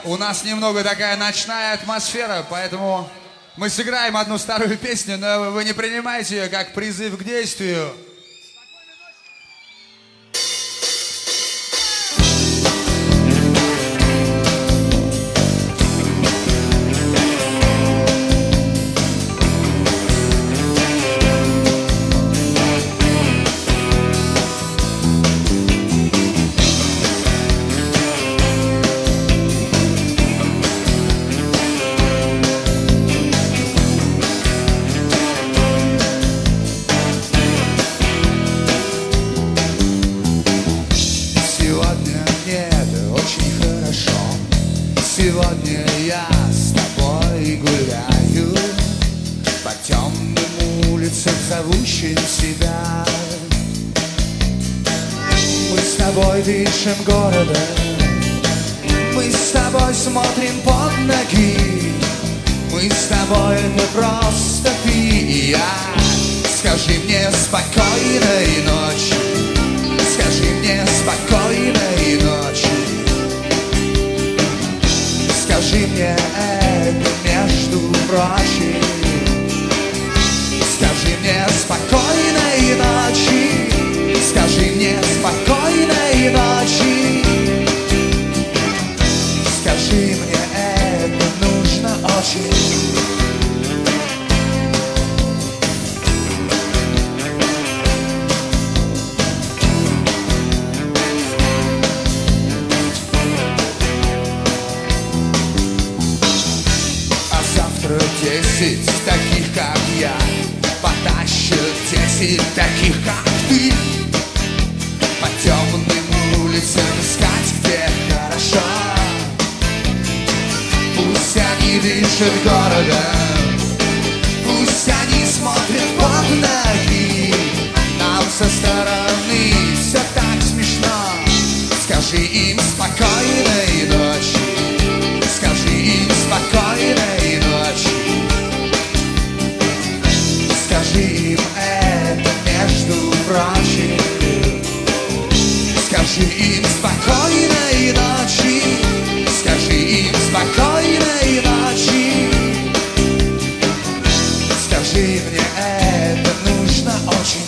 у нас немного такая ночная атмосфера, поэтому мы сыграем одну старую песню, но вы не принимайте ее как призыв к действию. Сегодня я с тобой гуляю по темным улицам, зовущим себя. Мы с тобой дышим городом, мы с тобой смотрим под ноги. Мы с тобой не просто ты и я. Скажи мне спокойной ночи, скажи мне спокойной ночи. Скажи мне это между прочим. Скажи мне спокойной ночи, скажи мне спокойной ночи. Скажи мне это нужно очень. Десять таких, как я, потащат 10 таких, как ты. По темным улицам искать, где хорошо. Пусть они дышат городом, пусть они смотрят под ноги. Нам со стороны все так смешно. Скажи им спокойной ночи, скажи им спокойной ночи. Скажи им это между прочим. Скажи им спокойной ночи, скажи им спокойной ночи. Скажи мне это нужно очень.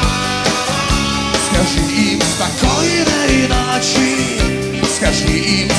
Скажи им спокойной ночи, скажи им